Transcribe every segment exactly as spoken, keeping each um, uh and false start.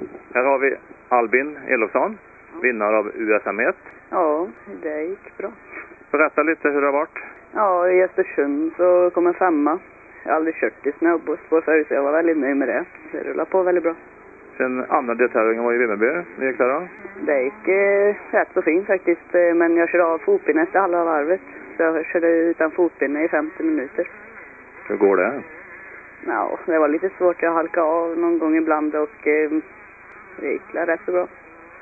Här har vi Albin Elofsson, vinnare av U S M ett. Ja, det gick bra. Berätta lite hur det har varit. Ja, i Östersund så kom en femma. Jag har aldrig kört i snöbollspår förut så jag var väldigt nöjd med det. Det rullade på väldigt bra. Sen andra deltävlingen var i Vimmerby. Hur gick det då? Det gick eh, rätt så fint faktiskt, eh, men jag körde av fotpinne efter halva varvet. Så jag körde utan fotpinne i femtio minuter. Hur går det? Ja, det var lite svårt. Jag halkade av någon gång ibland och eh, det gick rätt så bra.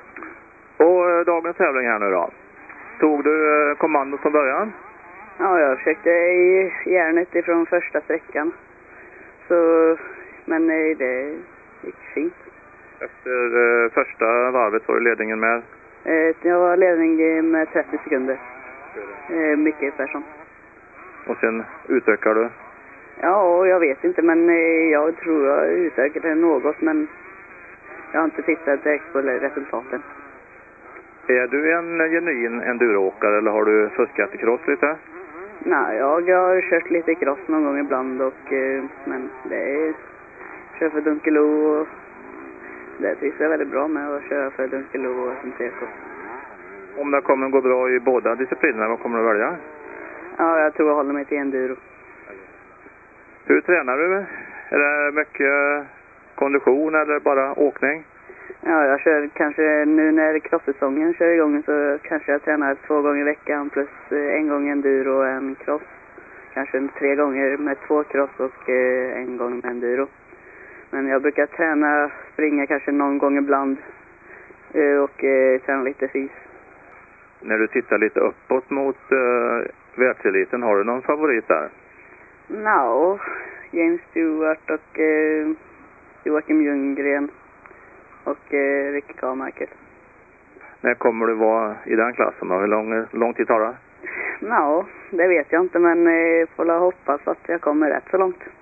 Och eh, dagens tävling här nu då. Tog du eh, kommandot från början? Ja, jag försökte i järnet ifrån första sträckan. Så, men eh, det gick fint. Efter eh, första varvet var du ledningen med? Eh, jag var ledning med trettio sekunder. Eh, mycket Persson. Och sen utökar du? Ja, och jag vet inte, men eh, jag tror jag utökade något, men jag har inte tittat direkt på resultaten. Är du en genuin enduroåkare eller har du fuskat i cross lite? Nej, jag har kört lite cross någon gång ibland, och, eh, men det är kör för Dunkelo och det trivs jag väldigt bra med att köra för Dunkelo och S M T K. Om det kommer att gå bra i båda disciplinerna, vad kommer du att välja? Ja, jag tror jag håller mig till enduro. Hur tränar du? Är det mycket kondition eller bara åkning? Ja, jag kör kanske nu när cross-säsongen kör igång så kanske jag tränar två gånger i veckan plus en gång enduro och en cross. Kanske tre gånger med två cross och en gång med enduro. Men jag brukar träna, springa kanske någon gång ibland och träna lite fys. När du tittar lite uppåt mot uh, världseliten, har du någon favorit där? No, James Stewart och uh, Joakim Ljunggren och uh, Ricky Carmichael. När kommer du vara i den klassen? Hur lång, lång tid tar det? No, det vet jag inte, men uh, får jag hoppas att jag kommer rätt så långt.